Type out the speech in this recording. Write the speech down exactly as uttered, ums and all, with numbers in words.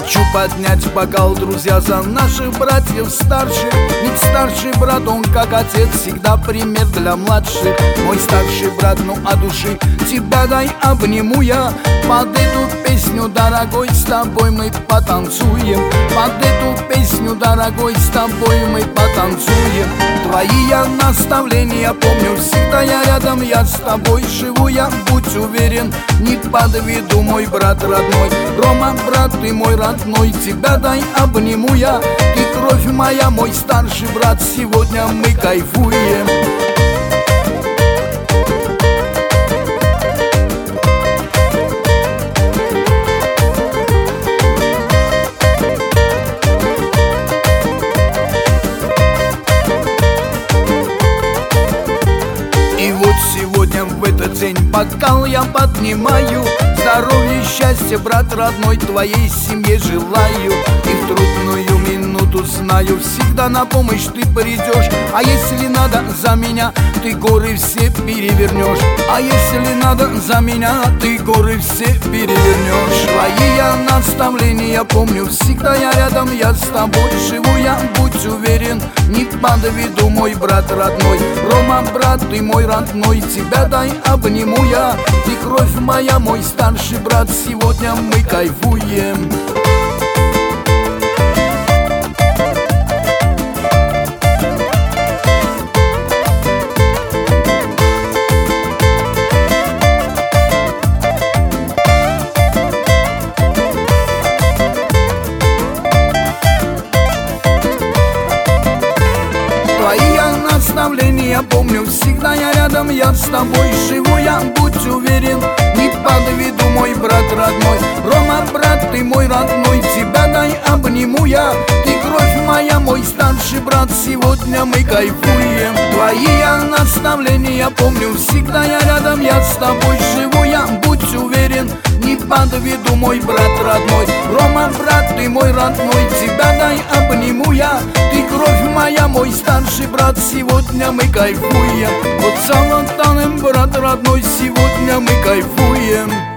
Хочу поднять бокал, друзья, за наших братьев старших. Ведь старший брат, он как отец, всегда пример для младших. Мой старший брат, ну от души тебя дай обниму я. Под эту песню, дорогой, с тобой мы потанцуем. Под эту песню, дорогой, с тобой мы потанцуем. Твои я наставления помню, всегда я рядом, я с тобой живу я. Будь уверен, не подведу, мой брат родной. Рома, брат, ты мой родной, тебя дай обниму я. Ты кровь моя, мой старший брат, сегодня мы кайфуем. И вот сегодня в этот день бокал я поднимаю. Здоровья, счастья, брат родной, твоей семье желаю. И в трудную минуту знаю, всегда на помощь ты придешь. А если надо за меня, ты горы все перевернешь. А если надо за меня, ты горы все перевернешь. Твои я наставления помню, всегда я рядом, я с тобой живу я. Будь уверен, не подведу, мой брат родной. Рома, брат, ты мой родной, тебя дай обниму я. Ты кровь моя, мой старший брат, сегодня мы кайфуем. Твои я наставления помню, всегда я рядом, я с тобой живу я. Будь уверен, не подведу, мой брат родной. Рома, брат, ты мой родной, тебя дай обниму я. Ты кровь моя, мой старший брат, сегодня мы кайфуем. Твои я наставления помню, всегда я рядом, я с тобой живу я. Будь уверен, не подведу, мой брат родной. Рома, брат, ты мой родной, тебя дай обниму я. Ты кровь моя, мой старший брат, сегодня мы кайфуем. Вот золотаным, брат родной, сегодня мы кайфуем.